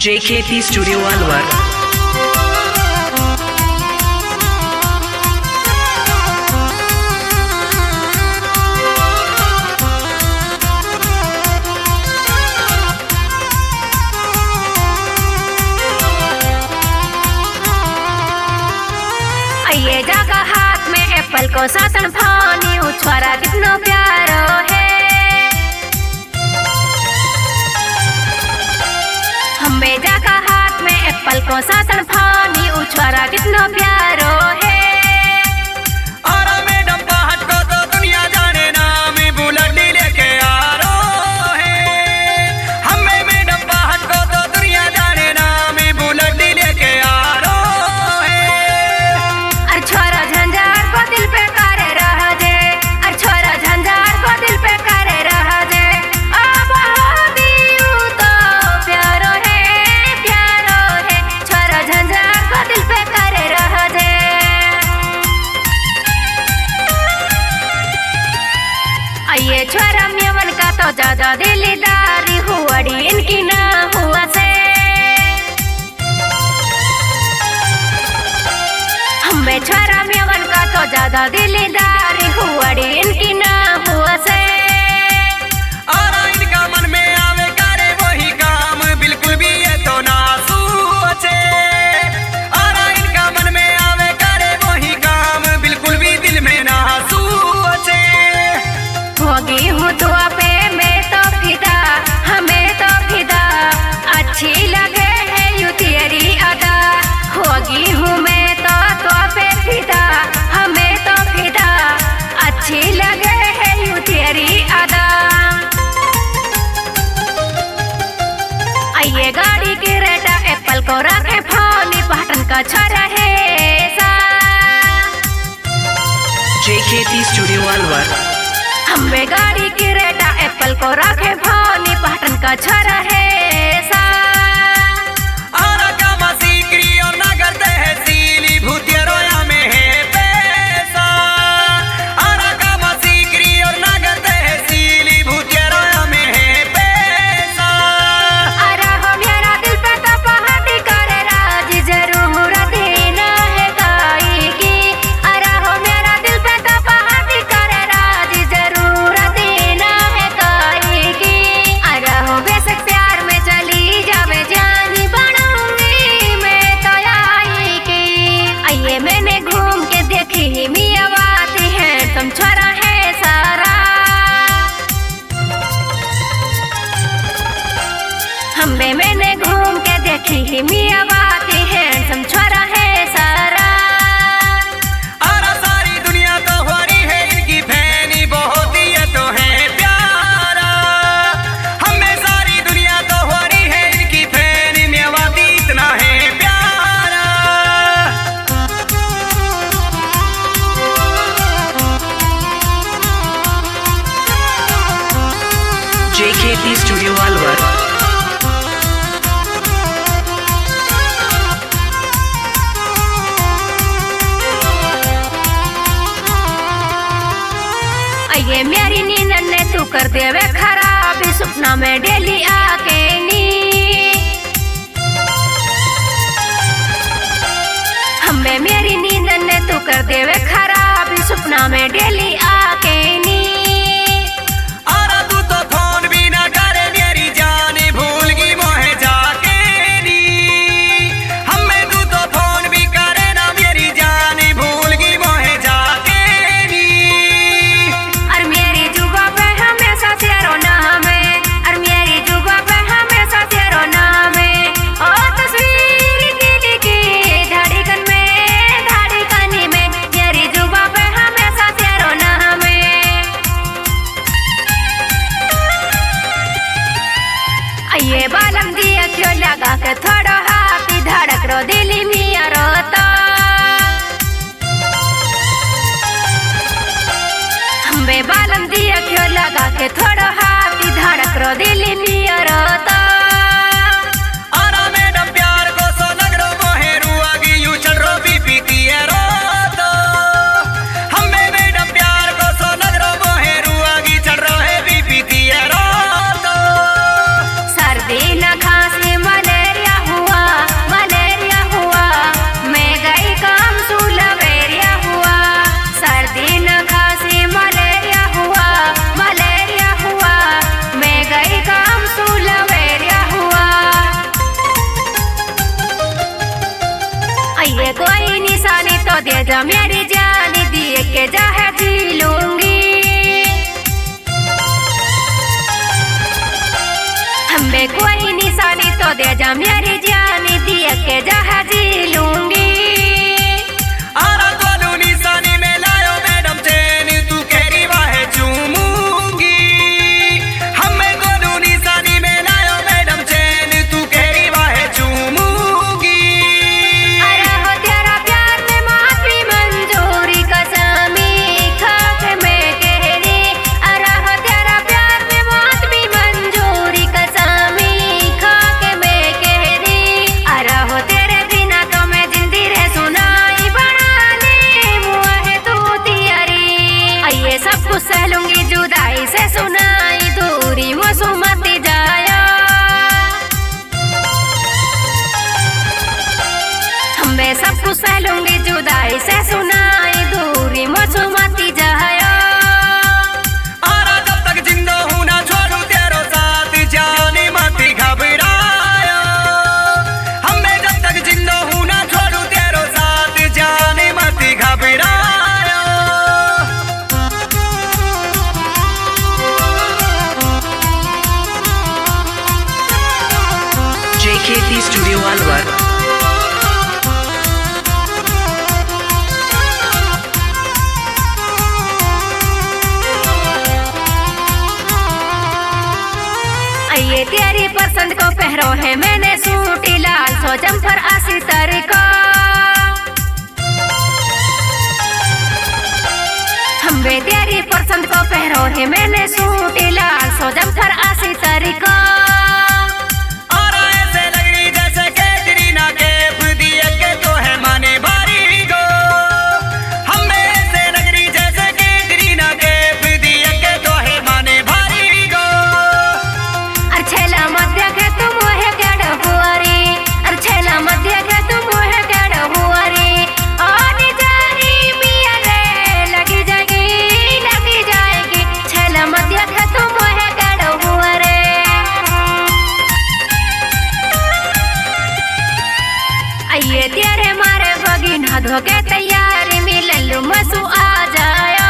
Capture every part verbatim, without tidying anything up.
J K T Studio Alwar. ये जगह हाथ में एप्पल को सासन फानी उछवारा कितना प्यारो है। हमें जगह हाथ में एप्पल को सासन फानी उछवारा कितना प्यारो है। और मैडम बाहर को तो दुनिया जाने ना मैं बुलेट लेके आ रो है। हमें मैडम बाहर को तो दुनिया जाने ना मैं बुलेट लेके आ रो है। अर छोरा झंझार को दिल पे करे रह दे, अर छोरा झंझार को दिल पे करे रह दे। अब दियो तो प्यारो है, प्यारो है, छोरा झंझार को दिल पे करे रह दे। ये छोरा मेवन का तो ज्यादा दिलदारी हुआड़ी इनकी ना हुआ से। हमें छोरा मेवन का तो ज्यादा दिलदारी हुआड़ी इनकी ना हुआ से। और इनका मन में आवे करे वही काम बिल्कुल भी ये तो ना सोचे। और इनका मन में आवे करे वही काम बिल्कुल भी दिल में ना सोचे। होगी हूँ दुआ पे मैं तो फिदा, हमें तो फिदा अच्छी लगे है यू तेरी अदा। होगी हूँ मैं तो दुआ पे फिदा, हमें तो फिदा अच्छी लगे है यू तेरी अदा। आइए गाड़ी की रेटा एप्पल को रखे फानी पटन का छोरा है सा। J K T Studio Alwar. हमें गाड़ी की रेटा एप्पल को रखे फानी पटन का छोरा है सा। और कामा सीकरी और नगर तहसीली भूतिया रोया में है पैसा। और कामा सीकरी और नगर तहसीली भूतिया रोया में है पैसा। अरे हो मेरा दिल पे तो पहाड़ी करे राज जरूर देना है गाई की। अरे हो मेरा दिल पे तो पहाड़ी करे राज जरूर देना है गाई की। अरे हो बेशक प्यार में चली जावे जानी बनाऊंगी मैं तो आई की। आइए मैंने घूम के देखी मियावाती है तुम छोरा है सारा। हमें मैंने घूम के देखी मियावाती है तुम छोरा है सारा। और सारी दुनिया तो हो रही है इनकी फैनी बहुत ही ये तो है प्यारा। हमें सारी दुनिया तो हो रही है इनकी फैनी मेवाती इतना है प्यारा। J K T Studio Alwar. ये मेरी नींद ने तू कर देवे खराब सपना में डेली आके नी। हमें मेरी नींद ने तू कर देवे खराब सपना में डेली आके नी। और तू तो फोन भी ना करे मेरी जाने भूल गई मोहे जाके नी। हमें तू तो फोन भी करे ना मेरी जाने भूल गई मोहे जाके नी। और मेरी जुबा पे हमेशा तेरो नाम है, और मेरी जुबा पे हमेशा तेरो नाम है। ओ तस्वीर दिल की धड़कन में धड़कन में मेरी जुबा पे हमेशा तेरो नाम दे दो मेरी जान दिए के जहाँ जी लूंगी। हमें कोई निशानी तो दे दो मेरी जान दिए के जहाँ जी लूंगी। आरा दोनों निशानी में लायो मैडम चैन तू केरी वाहे चूमूंगी। हमें दोनों निशानी में लायो मैडम चैन तू केरी वाहे चूमूंगी। अरे हो तेरा प्यार में माफी मंजूरी कसमी खाक में कह दे। अरे हो तेरा प्यार में माफी मंजूरी कसमी खाक में कह दे। अरे हो तेरे बिना तो मैं जिंदगी रे सुनाई बनाने मुआ है तू तियारी। ये सब कुछ सह लूंगी जुदाई से सुनाई दूरी मसुमती जाया। मैं सब कुछ सह लूंगी जुदाई से सुनाई दूरी मसुमती जाया। आरा जब तक जिंदा हूं ना छोड़ू तेरो साथ जाने मत घबरायो। हमें जब तक जिंदा हूं ना छोड़ू तेरो साथ जाने मत घबरायो। J K T Studio Alwar. ये तेरी पसंद को पहरो है मैंने सूटी लाल सो जम्फर आसी तारी का। हमें तेरी पसंद को पहरो है मैंने सूटी लाल सो जम्फर आसी तारी का। आरा ऐसे लग रही जैसे कैटरीना कैफ दिए के तो है माने भारी गो। हमें ऐसे लग रही जैसे कैटरीना कैफ दिए के तो है माने भारी गो। अर्छेला मध्य के तुम है गड़ हुआरी। अर्छेला मध्य के तुम है गड़ हुआरी। आने जानी मिया रे लगी जाएगी लगी जाएगी। छेला मध्य के तुम है गड़ हुआरे। आइए तेरे मारे भगिन धोके तैयारी मिललू मसु आ जाया।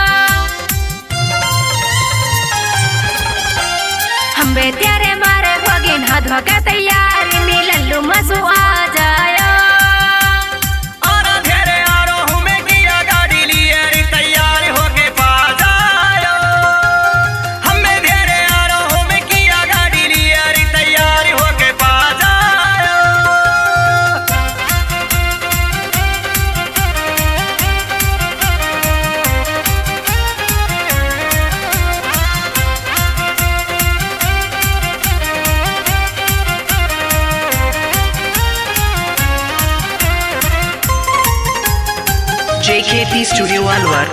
हमें तेरे मारे भगिन धोके तैयारी मिललू मसु आ जाया। आरा धेरे आरो हूं मैं किया गाड़ी लिए री तैयार होके पास आयो। हमें धेरे आरो हूं मैं किया गाड़ी लिए री तैयार होके पास आयो। J K T Studio Alwar.